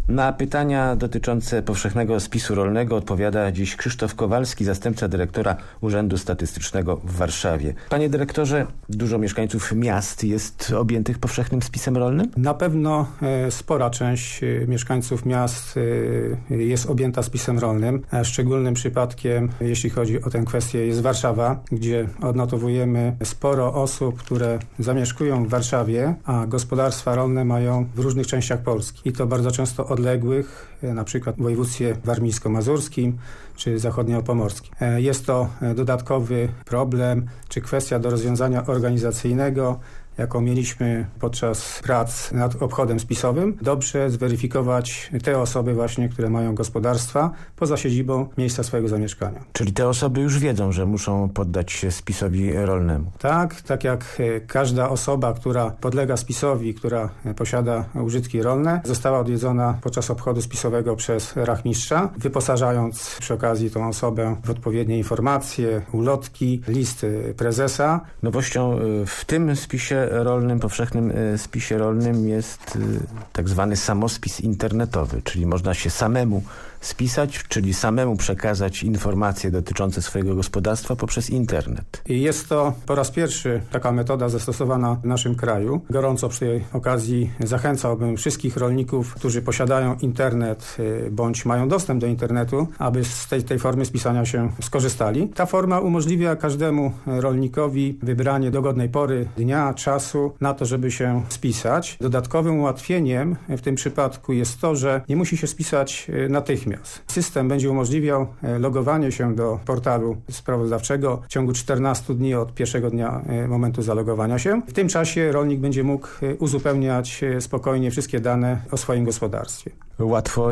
Na pytania dotyczące powszechnego spisu rolnego odpowiada dziś Krzysztof Kowalski, zastępca dyrektora Urzędu Statystycznego w Warszawie. Panie dyrektorze, dużo mieszkańców miast jest objętych powszechnym spisem rolnym? Na pewno spora część mieszkańców miast jest objęta spisem rolnym. Szczególnym przypadkiem, jeśli chodzi o tę kwestię, jest Warszawa, gdzie odnotowujemy sporo osób, które zamieszkują w Warszawie, a gospodarstwa rolne mają w różnych częściach Polski. I to bardzo często odległych, na przykład w województwie warmińsko-mazurskim czy zachodniopomorskim. Jest to dodatkowy problem czy kwestia do rozwiązania organizacyjnego, jaką mieliśmy podczas prac nad obchodem spisowym. Dobrze zweryfikować te osoby właśnie, które mają gospodarstwa poza siedzibą miejsca swojego zamieszkania. Czyli te osoby już wiedzą, że muszą poddać się spisowi rolnemu. Tak jak każda osoba, która podlega spisowi, która posiada użytki rolne, została odwiedzona podczas obchodu spisowego przez rachmistrza, wyposażając przy okazji tą osobę w odpowiednie informacje, ulotki, listy prezesa. Nowością w tym spisie rolnym, powszechnym spisie rolnym jest tak zwany samospis internetowy, czyli można się samemu spisać, czyli samemu przekazać informacje dotyczące swojego gospodarstwa poprzez internet. I jest to po raz pierwszy taka metoda zastosowana w naszym kraju. Gorąco przy tej okazji zachęcałbym wszystkich rolników, którzy posiadają internet bądź mają dostęp do internetu, aby z tej formy spisania się skorzystali. Ta forma umożliwia każdemu rolnikowi wybranie dogodnej pory dnia, czasu na to, żeby się spisać. Dodatkowym ułatwieniem w tym przypadku jest to, że nie musi się spisać natychmiast. System będzie umożliwiał logowanie się do portalu sprawozdawczego w ciągu 14 dni od pierwszego dnia momentu zalogowania się. W tym czasie rolnik będzie mógł uzupełniać spokojnie wszystkie dane o swoim gospodarstwie. Łatwo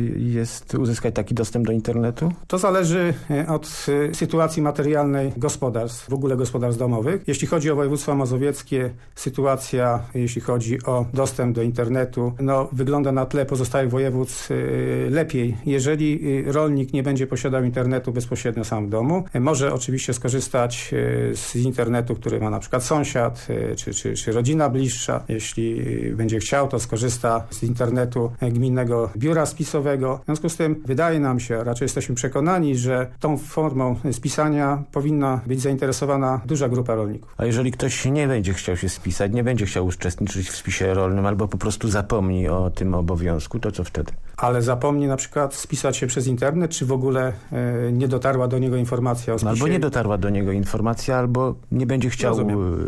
jest uzyskać taki dostęp do internetu? To zależy od sytuacji materialnej gospodarstw, w ogóle gospodarstw domowych. Jeśli chodzi o województwo mazowieckie, sytuacja, jeśli chodzi o dostęp do internetu, wygląda na tle pozostałych województw lepiej. Jeżeli rolnik nie będzie posiadał internetu bezpośrednio sam w domu, może oczywiście skorzystać z internetu, który ma na przykład sąsiad czy rodzina bliższa. Jeśli będzie chciał, to skorzysta z internetu gminnego biura spisowego. W związku z tym wydaje nam się, a raczej jesteśmy przekonani, że tą formą spisania powinna być zainteresowana duża grupa rolników. A jeżeli ktoś nie będzie chciał się spisać, nie będzie chciał uczestniczyć w spisie rolnym albo po prostu zapomni o tym obowiązku, to co wtedy? Ale zapomni na przykład spisać się przez internet, czy w ogóle nie dotarła do niego informacja o spisie? Albo nie dotarła do niego informacja, albo nie będzie chciał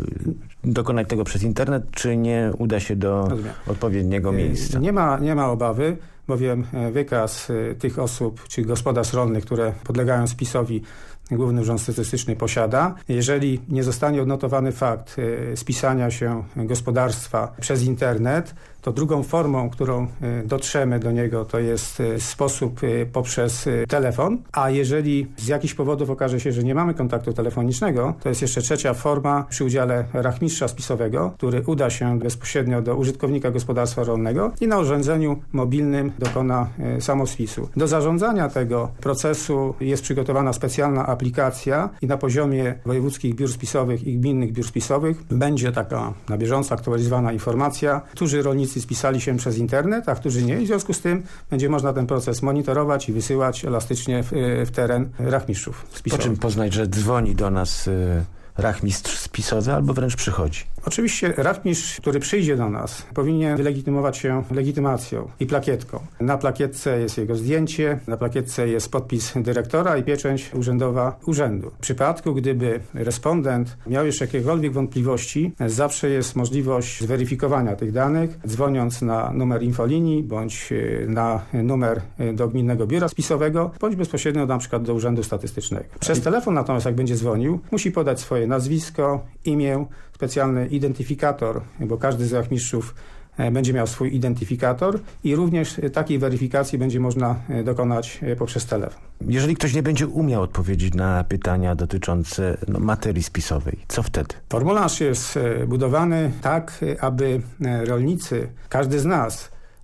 dokonać tego przez internet, czy nie uda się do odpowiedniego miejsca. Nie ma obawy, bowiem wykaz tych osób, czy gospodarstw rolnych, które podlegają spisowi, Główny Urząd Statystyczny posiada. Jeżeli nie zostanie odnotowany fakt spisania się gospodarstwa przez internet, to drugą formą, którą dotrzemy do niego, to jest sposób poprzez telefon, a jeżeli z jakichś powodów okaże się, że nie mamy kontaktu telefonicznego, to jest jeszcze trzecia forma przy udziale rachmistrza spisowego, który uda się bezpośrednio do użytkownika gospodarstwa rolnego i na urządzeniu mobilnym dokona samospisu. Do zarządzania tego procesu jest przygotowana specjalna aplikacja i na poziomie wojewódzkich biur spisowych i gminnych biur spisowych będzie taka na bieżąco aktualizowana informacja, którzy rolnicy spisali się przez internet, a którzy nie. I w związku z tym będzie można ten proces monitorować i wysyłać elastycznie w teren rachmistrzów spisowych. Po czym poznać, że dzwoni do nas rachmistrz spisowy albo wręcz przychodzi? Oczywiście rachmistrz, który przyjdzie do nas, powinien wylegitymować się legitymacją i plakietką. Na plakietce jest jego zdjęcie, na plakietce jest podpis dyrektora i pieczęć urzędowa urzędu. W przypadku, gdyby respondent miał jeszcze jakiekolwiek wątpliwości, zawsze jest możliwość zweryfikowania tych danych, dzwoniąc na numer infolinii, bądź na numer do gminnego biura spisowego, bądź bezpośrednio na przykład do Urzędu Statystycznego. Przez telefon natomiast, jak będzie dzwonił, musi podać swoje nazwisko, imię, specjalny identyfikator, bo każdy z rachmistrzów będzie miał swój identyfikator i również takiej weryfikacji będzie można dokonać poprzez telefon. Jeżeli ktoś nie będzie umiał odpowiedzieć na pytania dotyczące materii spisowej, co wtedy? Formularz jest budowany tak, aby rolnicy, każdy z nas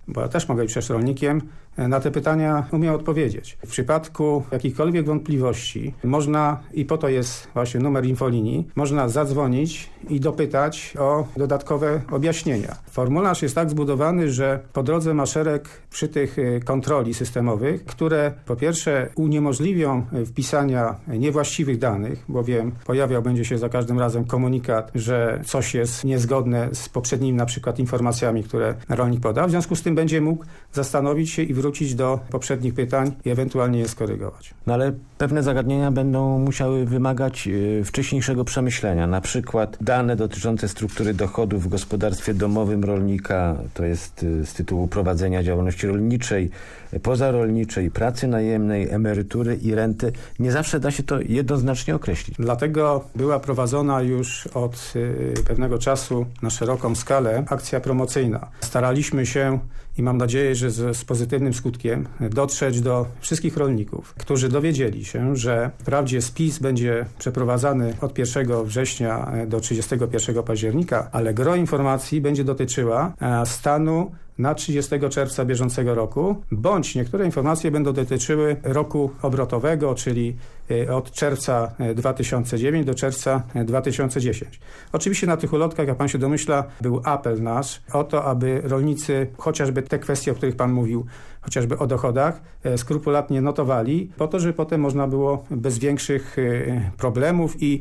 bo ja też mogę być przecież rolnikiem, na te pytania umiem odpowiedzieć. W przypadku jakichkolwiek wątpliwości można, i po to jest właśnie numer infolinii, można zadzwonić i dopytać o dodatkowe objaśnienia. Formularz jest tak zbudowany, że po drodze ma szereg przytych kontroli systemowych, które po pierwsze uniemożliwią wpisania niewłaściwych danych, bowiem pojawiał będzie się za każdym razem komunikat, że coś jest niezgodne z poprzednimi na przykład informacjami, które rolnik podał. W związku z tym będzie mógł zastanowić się i wrócić do poprzednich pytań i ewentualnie je skorygować. No ale pewne zagadnienia będą musiały wymagać wcześniejszego przemyślenia. Na przykład dane dotyczące struktury dochodów w gospodarstwie domowym rolnika, to jest z tytułu prowadzenia działalności rolniczej, pozarolniczej, pracy najemnej, emerytury i renty. Nie zawsze da się to jednoznacznie określić. Dlatego była prowadzona już od pewnego czasu na szeroką skalę akcja promocyjna. Staraliśmy się i mam nadzieję, że z pozytywnym skutkiem dotrzeć do wszystkich rolników, którzy dowiedzieli się, że wprawdzie spis będzie przeprowadzany od 1 września do 31 października, ale gro informacji będzie dotyczyła stanu na 30 czerwca bieżącego roku, bądź niektóre informacje będą dotyczyły roku obrotowego, czyli od czerwca 2009 do czerwca 2010. Oczywiście na tych ulotkach, jak pan się domyśla, był apel nasz o to, aby rolnicy chociażby te kwestie, o których pan mówił, chociażby o dochodach, skrupulatnie notowali, po to, żeby potem można było bez większych problemów i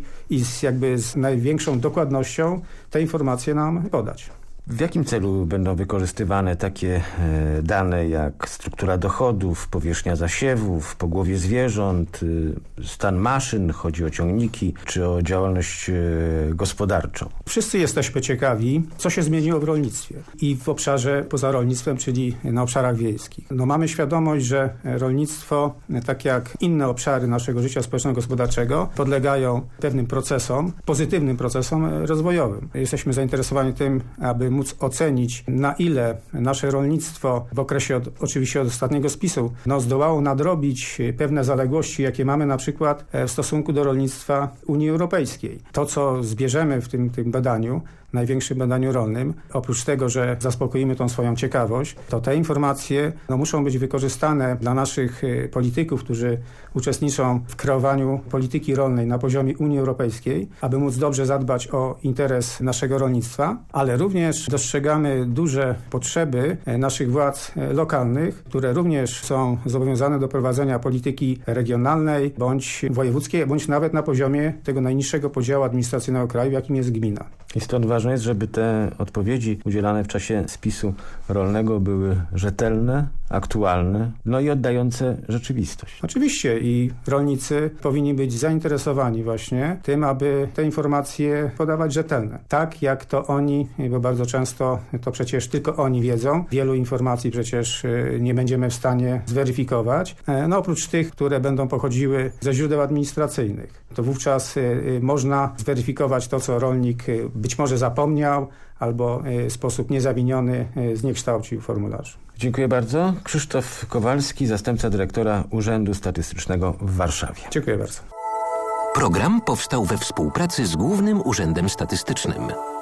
z największą dokładnością te informacje nam podać. W jakim celu będą wykorzystywane takie dane jak struktura dochodów, powierzchnia zasiewów, pogłowie zwierząt, stan maszyn, chodzi o ciągniki, czy o działalność gospodarczą? Wszyscy jesteśmy ciekawi, co się zmieniło w rolnictwie i w obszarze poza rolnictwem, czyli na obszarach wiejskich. Mamy świadomość, że rolnictwo, tak jak inne obszary naszego życia społeczno-gospodarczego, podlegają pewnym procesom, pozytywnym procesom rozwojowym. Jesteśmy zainteresowani tym, aby móc ocenić, na ile nasze rolnictwo w okresie oczywiście od ostatniego spisu zdołało nadrobić pewne zaległości, jakie mamy na przykład w stosunku do rolnictwa Unii Europejskiej. To, co zbierzemy w tym badaniu, największym badaniu rolnym, oprócz tego, że zaspokoimy tą swoją ciekawość, to te informacje muszą być wykorzystane dla naszych polityków, którzy uczestniczą w kreowaniu polityki rolnej na poziomie Unii Europejskiej, aby móc dobrze zadbać o interes naszego rolnictwa, ale również dostrzegamy duże potrzeby naszych władz lokalnych, które również są zobowiązane do prowadzenia polityki regionalnej, bądź wojewódzkiej, bądź nawet na poziomie tego najniższego podziału administracyjnego kraju, jakim jest gmina. I stąd ważne jest, żeby te odpowiedzi udzielane w czasie spisu rolnego były rzetelne, aktualne, i oddające rzeczywistość. Oczywiście i rolnicy powinni być zainteresowani właśnie tym, aby te informacje podawać rzetelne. Tak jak to oni, bo bardzo często to przecież tylko oni wiedzą. Wielu informacji przecież nie będziemy w stanie zweryfikować. Oprócz tych, które będą pochodziły ze źródeł administracyjnych. To wówczas można zweryfikować to, co rolnik być może zapomniał albo w sposób niezawiniony zniekształcił formularz. Dziękuję bardzo. Krzysztof Kowalski, zastępca dyrektora Urzędu Statystycznego w Warszawie. Dziękuję bardzo. Program powstał we współpracy z Głównym Urzędem Statystycznym.